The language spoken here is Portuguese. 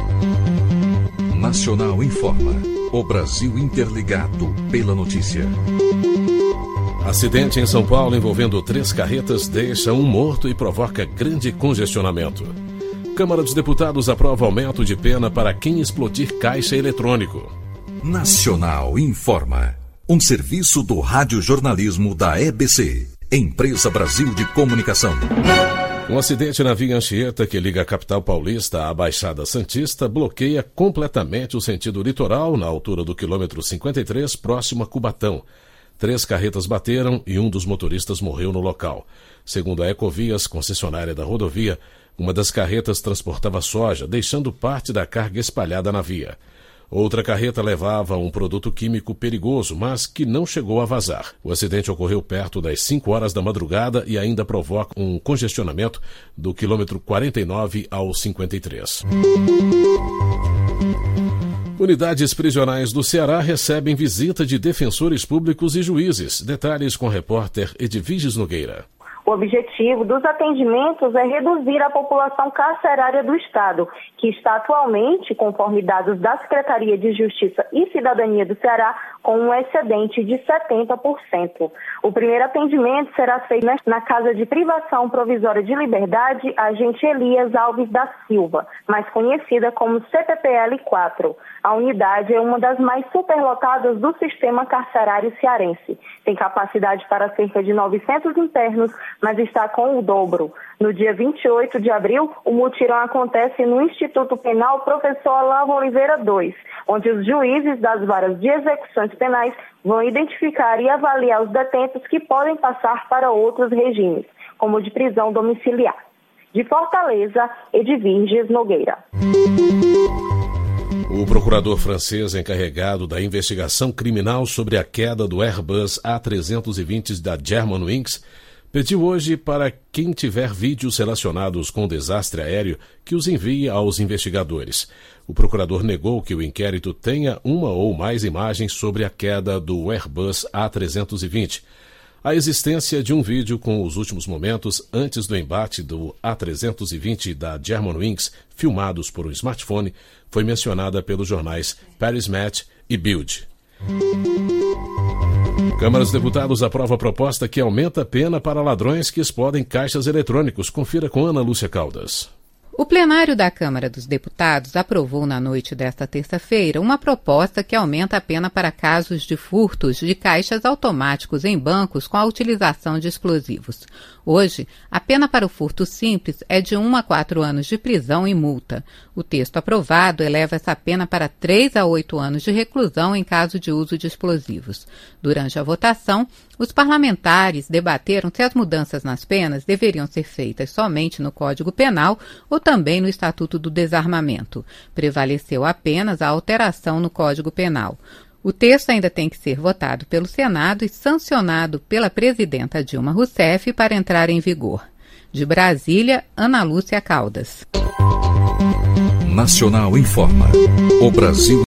Nacional informa. O Brasil interligado pela notícia. Acidente em São Paulo envolvendo 3 carretas deixa um morto e provoca grande congestionamento. Câmara dos Deputados aprova aumento de pena para quem explodir caixa eletrônico. Nacional informa. Um serviço do radiojornalismo da EBC, Empresa Brasil de Comunicação. Um acidente na via Anchieta que liga a capital paulista à Baixada Santista bloqueia completamente o sentido litoral na altura do quilômetro 53, próximo a Cubatão. 3 carretas bateram e um dos motoristas morreu no local. Segundo a Ecovias, concessionária da rodovia, uma das carretas transportava soja, deixando parte da carga espalhada na via. Outra carreta levava um produto químico perigoso, mas que não chegou a vazar. O acidente ocorreu perto das 5 horas da madrugada e ainda provoca um congestionamento do quilômetro 49 ao 53. Unidades prisionais do Ceará recebem visita de defensores públicos e juízes. Detalhes com o repórter Edviges Nogueira. O objetivo dos atendimentos é reduzir a população carcerária do Estado, que está atualmente, conforme dados da Secretaria de Justiça e Cidadania do Ceará, com um excedente de 70%. O primeiro atendimento será feito na Casa de Privação Provisória de Liberdade, Agente Elias Alves da Silva, mais conhecida como CPPL-4. A unidade é uma das mais superlotadas do sistema carcerário cearense. Tem capacidade para cerca de 900 internos, mas está com o dobro. No dia 28 de abril, o mutirão acontece no Instituto Penal Professor Olavo Oliveira II, onde os juízes das varas de execuções penais vão identificar e avaliar os detentos que podem passar para outros regimes, como de prisão domiciliar. De Fortaleza, Edviges Nogueira. O procurador francês encarregado da investigação criminal sobre a queda do Airbus A320 da Germanwings pediu hoje para quem tiver vídeos relacionados com o desastre aéreo que os envie aos investigadores. O procurador negou que o inquérito tenha uma ou mais imagens sobre a queda do Airbus A320. A existência de um vídeo com os últimos momentos antes do embate do A320 da Germanwings, filmados por um smartphone, foi mencionada pelos jornais Paris Match e Bild. Câmara dos Deputados aprova a proposta que aumenta a pena para ladrões que explodem caixas eletrônicos. Confira com Ana Lúcia Caldas. O plenário da Câmara dos Deputados aprovou na noite desta terça-feira uma proposta que aumenta a pena para casos de furtos de caixas automáticos em bancos com a utilização de explosivos. Hoje, a pena para o furto simples é de 1 a 4 anos de prisão e multa. O texto aprovado eleva essa pena para 3 a 8 anos de reclusão em caso de uso de explosivos. Durante a votação, os parlamentares debateram se as mudanças nas penas deveriam ser feitas somente no Código Penal ou também no Estatuto do Desarmamento. Prevaleceu apenas a alteração no Código Penal. O texto ainda tem que ser votado pelo Senado e sancionado pela presidenta Dilma Rousseff para entrar em vigor. De Brasília, Ana Lúcia Caldas. Nacional informa. O Brasil